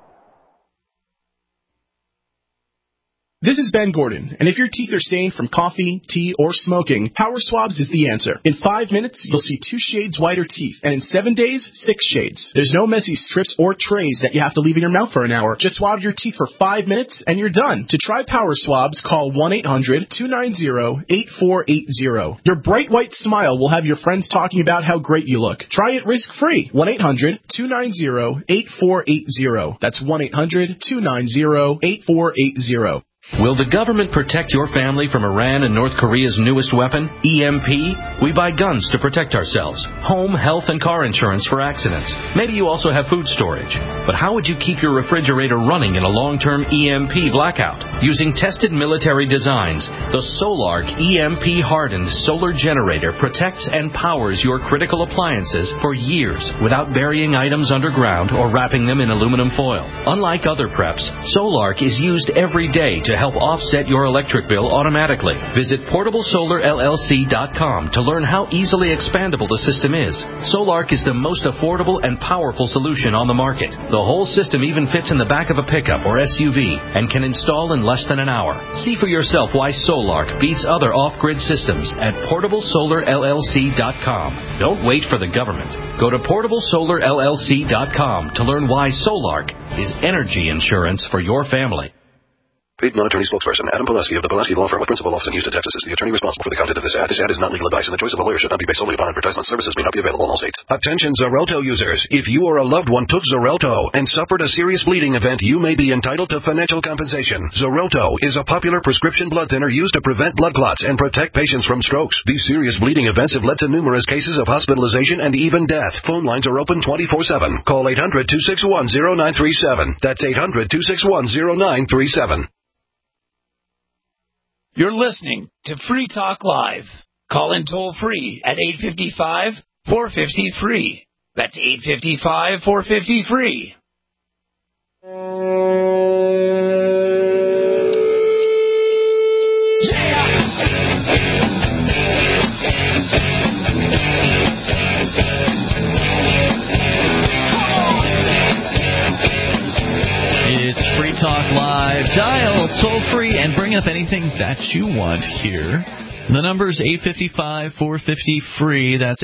This is Ben Gordon, and if your teeth are stained from coffee, tea, or smoking, Power Swabs is the answer. In 5 minutes, you'll see 2 shades whiter teeth, and in 7 days, 6 shades. There's no messy strips or trays that you have to leave in your mouth for an hour. Just swab your teeth for 5 minutes, and you're done. To try Power Swabs, call 1-800-290-8480. Your bright white smile will have your friends talking about how great you look. Try it risk-free. 1-800-290-8480. That's 1-800-290-8480. Will the government protect your family from Iran and North Korea's newest weapon, EMP? We buy guns to protect ourselves, home, health, and car insurance for accidents. Maybe you also have food storage. But how would you keep your refrigerator running in a long-term EMP blackout? Using tested military designs, the Solark EMP-hardened solar generator protects and powers your critical appliances for years without burying items underground or wrapping them in aluminum foil. Unlike other preps, Solark is used every day to help offset your electric bill automatically. Visit PortableSolarLLC.com to learn how easily expandable the system is. Solark is the most affordable and powerful solution on the market. The whole system even fits in the back of a pickup or SUV and can install in less than an hour. See for yourself why Solark beats other off-grid systems at PortableSolarLLC.com. Don't wait for the government. Go to PortableSolarLLC.com to learn why Solark is energy insurance for your family. Paid non-attorney spokesperson Adam Pulaski of the Pulaski Law Firm with principal office in Houston, Texas is the attorney responsible for the content of this ad. This ad is not legal advice, and the choice of a lawyer should not be based solely upon advertisement. Services may not be available in all states. Attention Xarelto users. If you or a loved one took Xarelto and suffered a serious bleeding event, you may be entitled to financial compensation. Xarelto is a popular prescription blood thinner used to prevent blood clots and protect patients from strokes. These serious bleeding events have led to numerous cases of hospitalization and even death. Phone lines are open 24/7. Call 800-261-0937. That's 800-261-0937. You're listening to Free Talk Live. Call in toll-free at 855-450-FREE. That's 855-450-FREE. It's Free Talk Live. Dial toll-free and bring up anything that you want here. The number's 855-450-FREE. That's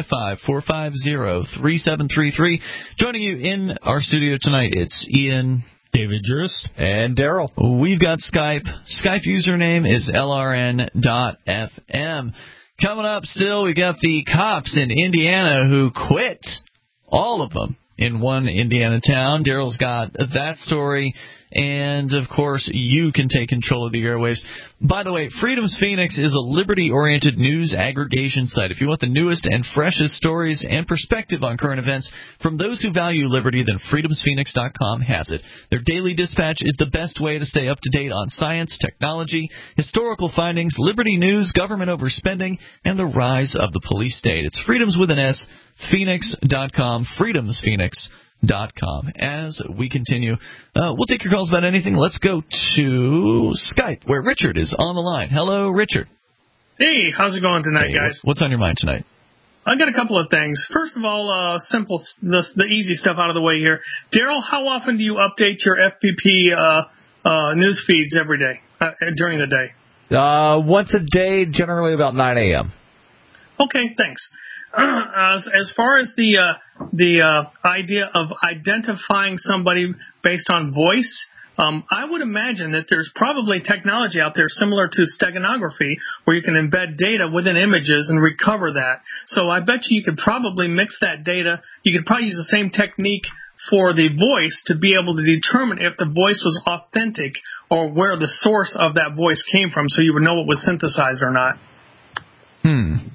855-450-3733. Joining you in our studio tonight, it's Ian, David Juris, and Daryl. We've got Skype. Skype username is LRN.FM. Coming up still, we got the cops in Indiana who quit. All of them. In one Indiana town. Daryl's got that story, and, of course, you can take control of the airwaves. By the way, Freedom's Phoenix is a liberty-oriented news aggregation site. If you want the newest and freshest stories and perspective on current events from those who value liberty, then freedomsphoenix.com has it. Their daily dispatch is the best way to stay up to date on science, technology, historical findings, liberty news, government overspending, and the rise of the police state. It's Freedoms with an S, Phoenix.com, freedomsphoenix.com. As we continue, we'll take your calls about anything. Let's go to Skype, where Richard is on the line. Hello, Richard. Hey, how's it going tonight, guys? What's on your mind tonight? I got a couple of things. First of all, simple, the easy stuff out of the way here. Daryl, how often do you update your FPP news feeds every day, during the day? Once a day, generally about 9 a.m. Okay, thanks. As far as the idea of identifying somebody based on voice, I would imagine that there's probably technology out there similar to steganography where you can embed data within images and recover that. So I bet you could probably mix that data. You could probably use the same technique for the voice to be able to determine if the voice was authentic or where the source of that voice came from so you would know it was synthesized or not.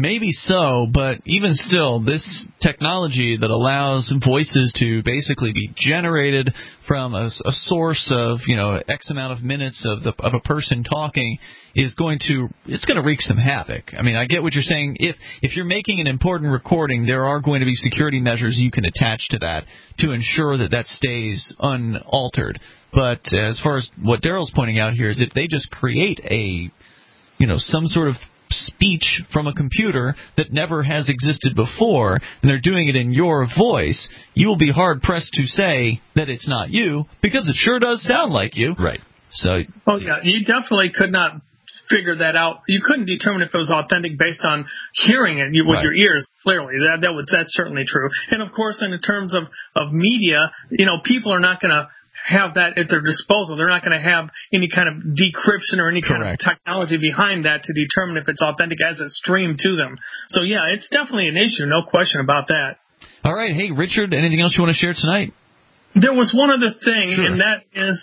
Maybe so, but even still, this technology that allows voices to basically be generated from a source of, X amount of minutes of a person talking is going to wreak some havoc. I mean, I get what you're saying. If you're making an important recording, there are going to be security measures you can attach to that to ensure that stays unaltered. But as far as what Daryl's pointing out here is if they just create some sort of speech from a computer that never has existed before, and they're doing it in your voice, you will be hard-pressed to say that it's not you, because it sure does sound like you. Right. So, you definitely could not figure that out. You couldn't determine if it was authentic based on hearing it with your ears, clearly. That's certainly true. And, of course, in terms of media, people are not going to have that at their disposal. They're not going to have any kind of decryption or any kind of technology behind that to determine if it's authentic as it's streamed to them. So, yeah, it's definitely an issue, no question about that. All right. Hey, Richard, anything else you want to share tonight? There was one other thing, and that is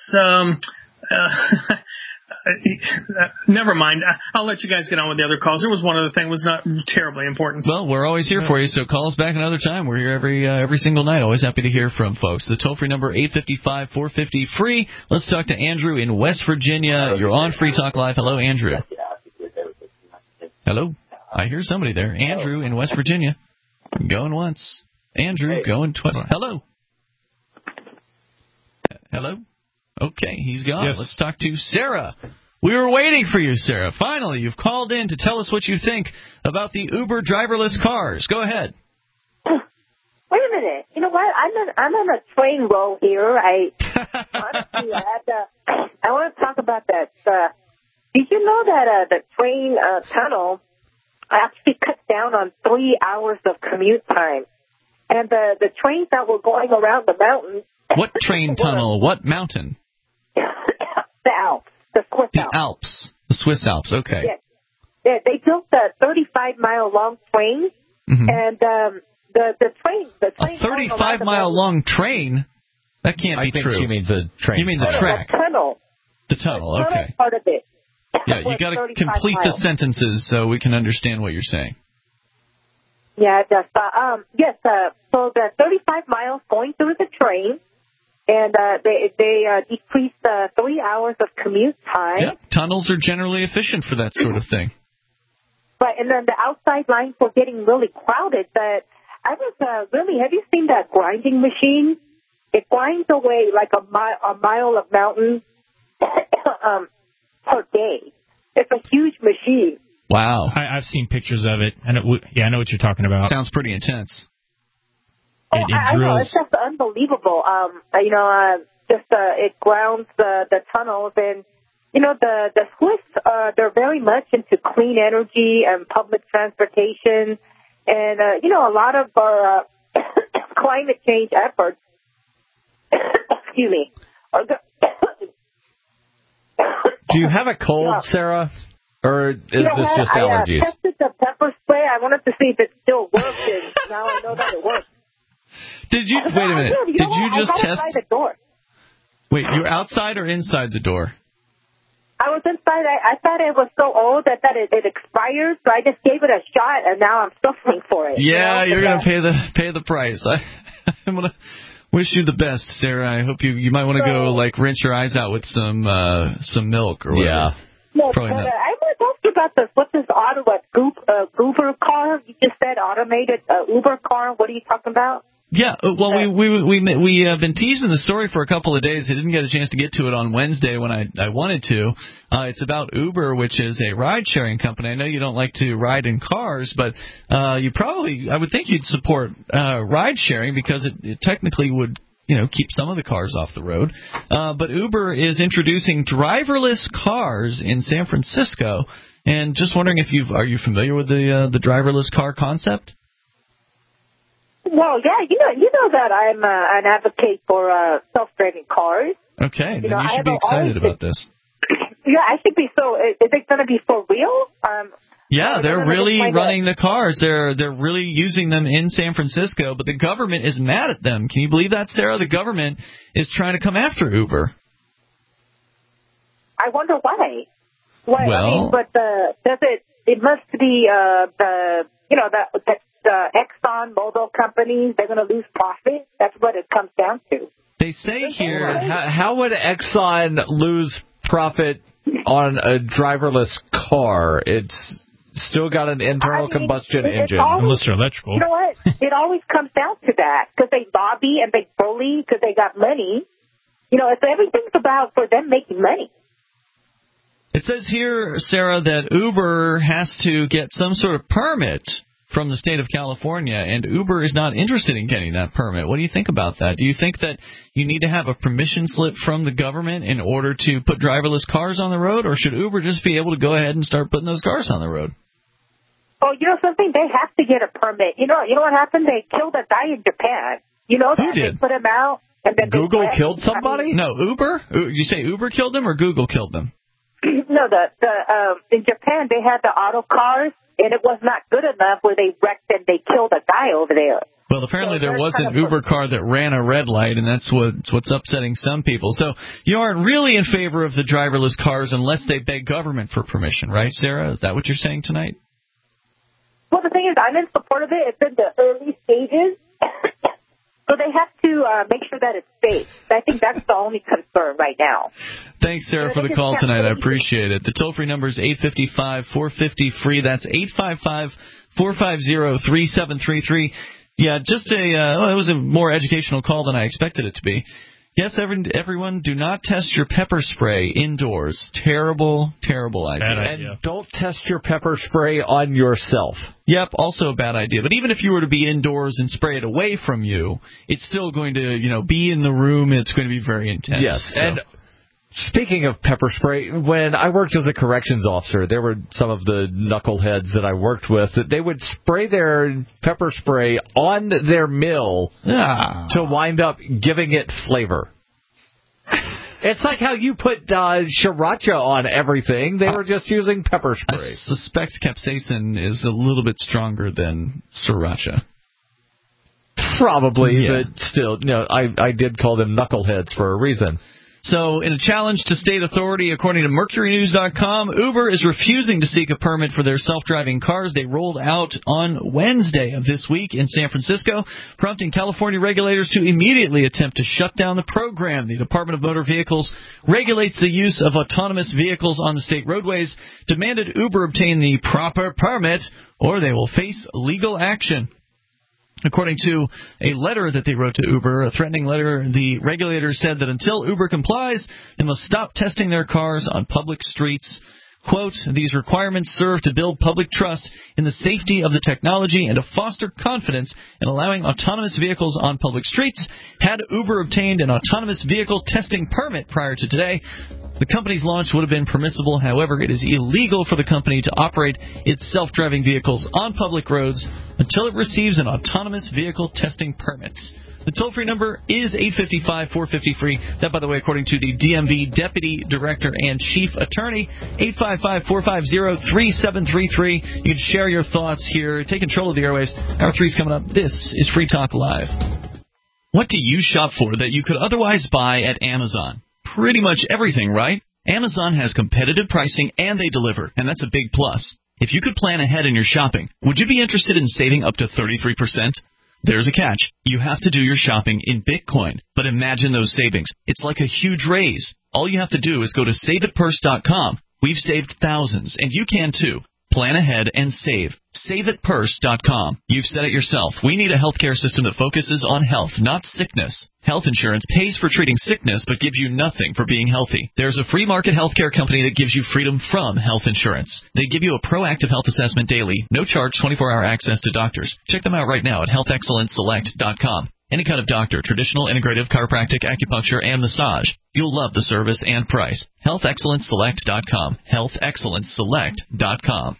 never mind. I'll let you guys get on with the other calls. There was one other thing. It was not terribly important. Well, we're always here for you, so call us back another time. We're here every single night. Always happy to hear from folks. The toll-free number, 855-450-FREE. Let's talk to Andrew in West Virginia. You're on Free Talk Live. Hello, Andrew. Hello. I hear somebody there. Andrew in West Virginia. Going once. Andrew going twice. Hello. Hello. Okay, he's gone. Yes. Let's talk to Sarah. We were waiting for you, Sarah. Finally, you've called in to tell us what you think about the Uber driverless cars. Go ahead. Wait a minute. You know what? I'm on a train roll here. I want to talk about that. Did you know that the train tunnel actually cuts down on 3 hours of commute time? And the trains that were going around the mountains. What train tunnel? What mountain? The Alps. The Swiss Alps. The Swiss Alps, okay. Yeah. They built a 35-mile-long train, and the train... A 35-mile-long train? That can't be true. I think she means a train. You mean the track? The tunnel. The tunnel, okay. Part of it. Yeah, you got to complete the sentences so we can understand what you're saying. Yeah, just, so the 35 miles going through the train, and they decreased 3 hours of commute time. Yeah, tunnels are generally efficient for that sort of thing. Right, and then the outside lines were getting really crowded. But I was have you seen that grinding machine? It grinds away like a mile of mountain per day. It's a huge machine. Wow. I've seen pictures of it, and I know what you're talking about. Sounds pretty intense. I know, it's just unbelievable. It grounds the tunnels, and the Swiss, they're very much into clean energy and public transportation, and a lot of our climate change efforts. Excuse me. Do you have a cold, Sarah? Or is this just allergies? I tested the pepper spray. I wanted to see if it still worked, and now I know that it works. Wait a minute. Did you just test? The door. Wait, you're outside or inside the door? I was inside. I thought it was so old that it expired, so I just gave it a shot, and now I'm suffering for it. Yeah, you're going to pay the price. I'm going to wish you the best, Sarah. I hope you might want to go rinse your eyes out with some milk or whatever. Yeah. No, but, I want to ask you about what's this Uber car? You just said automated Uber car. What are you talking about? Yeah, well, we have been teasing the story for a couple of days. I didn't get a chance to get to it on Wednesday when I wanted to. It's about Uber, which is a ride-sharing company. I know you don't like to ride in cars, but I would think you'd support ride-sharing because it technically would keep some of the cars off the road. But Uber is introducing driverless cars in San Francisco, and just wondering are you familiar with the driverless car concept? Well, yeah, you know that I'm an advocate for self-driving cars. Okay, then you should be excited about this. Yeah, I should be. So, is it going to be for real? Yeah, they're really running the cars. They're really using them in San Francisco, but the government is mad at them. Can you believe that, Sarah? The government is trying to come after Uber. I wonder why. Well, does it it must be the Exxon Mobil companies. They're going to lose profit. That's what it comes down to. They say here, how would Exxon lose profit on a driverless car? It's still got an internal combustion engine. Unless they're electrical. You know what? It always comes down to that because they lobby and they bully because they got money. You know, it's everything's about for them making money. It says here, Sarah, that Uber has to get some sort of permit from the state of California, and Uber is not interested in getting that permit. What do you think about that? Do you think that you need to have a permission slip from the government in order to put driverless cars on the road, or should Uber just be able to go ahead and start putting those cars on the road? Oh, you know something? They have to get a permit. You know what happened? They killed a guy in Japan. You know that? Who did? They put him out. And then Google killed somebody? No, Uber? You say Uber killed them or Google killed them? No, in Japan they had the auto cars, and it was not good enough where they wrecked and they killed a guy over there. Well, apparently there was an Uber car that ran a red light, and that's what's upsetting some people. So you aren't really in favor of the driverless cars unless they beg government for permission, right, Sarah? Is that what you're saying tonight? Well, the thing is, I'm in support of it. It's in the early stages. So they have to make sure that it's safe. I think that's the only concern right now. Thanks, Sarah, for the call tonight. I appreciate it. The toll-free number is 855-450-FREE. That's 855-450-3733. Yeah, just it was a more educational call than I expected it to be. Yes, everyone, do not test your pepper spray indoors. Terrible, terrible idea. Bad idea. And don't test your pepper spray on yourself. Yep, also a bad idea. But even if you were to be indoors and spray it away from you, it's still going to, be in the room. It's going to be very intense. Yes, so. And speaking of pepper spray, when I worked as a corrections officer, there were some of the knuckleheads that I worked with that they would spray their pepper spray on their mill to wind up giving it flavor. It's like how you put sriracha on everything. They were just using pepper spray. I suspect capsaicin is a little bit stronger than sriracha. Probably, but still, I did call them knuckleheads for a reason. So, in a challenge to state authority, according to MercuryNews.com, Uber is refusing to seek a permit for their self-driving cars they rolled out on Wednesday of this week in San Francisco, prompting California regulators to immediately attempt to shut down the program. The Department of Motor Vehicles regulates the use of autonomous vehicles on the state roadways, demanded Uber obtain the proper permit, or they will face legal action. According to a letter that they wrote to Uber, a threatening letter, the regulators said that until Uber complies, they must stop testing their cars on public streets. Quote, these requirements serve to build public trust in the safety of the technology and to foster confidence in allowing autonomous vehicles on public streets. Had Uber obtained an autonomous vehicle testing permit prior to today, the company's launch would have been permissible. However, it is illegal for the company to operate its self-driving vehicles on public roads until it receives an autonomous vehicle testing permit. The toll-free number is 855-450-FREE. That, by the way, according to the DMV Deputy Director and Chief Attorney, 855-450-3733. You can share your thoughts here. Take control of the airwaves. Hour 3 is coming up. This is Free Talk Live. What do you shop for that you could otherwise buy at Amazon? Pretty much everything, right? Amazon has competitive pricing and they deliver, and that's a big plus. If you could plan ahead in your shopping, would you be interested in saving up to 33%? There's a catch. You have to do your shopping in Bitcoin. But imagine those savings. It's like a huge raise. All you have to do is go to SaveItPurse.com. We've saved thousands, and you can too. Plan ahead and save. SaveItPurse.com. You've said it yourself. We need a healthcare system that focuses on health, not sickness. Health insurance pays for treating sickness but gives you nothing for being healthy. There's a free market healthcare company that gives you freedom from health insurance. They give you a proactive health assessment daily, no charge, 24-hour access to doctors. Check them out right now at healthexcellenceselect.com. Any kind of doctor, traditional, integrative, chiropractic, acupuncture, and massage. You'll love the service and price. healthexcellenceselect.com. healthexcellenceselect.com.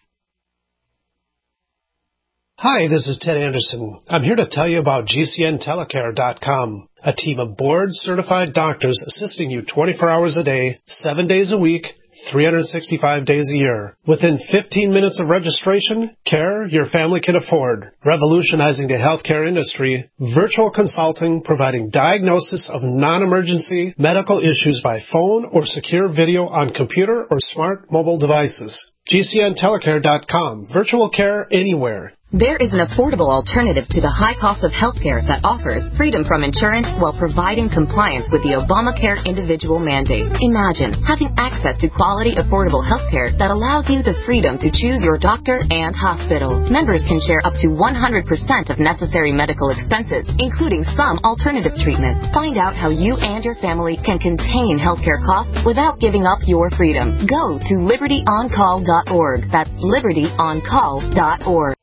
Hi, this is Ted Anderson. I'm here to tell you about GCNTelecare.com, a team of board-certified doctors assisting you 24 hours a day, 7 days a week, 365 days a year. Within 15 minutes of registration, care your family can afford. Revolutionizing the healthcare industry, virtual consulting providing diagnosis of non-emergency medical issues by phone or secure video on computer or smart mobile devices. GCNtelecare.com. Virtual care anywhere. There is an affordable alternative to the high cost of healthcare that offers freedom from insurance while providing compliance with the Obamacare individual mandate. Imagine having access to quality, affordable healthcare that allows you the freedom to choose your doctor and hospital. Members can share up to 100% of necessary medical expenses, including some alternative treatments. Find out how you and your family can contain healthcare costs without giving up your freedom. Go to libertyoncall.org. That's libertyoncall.org.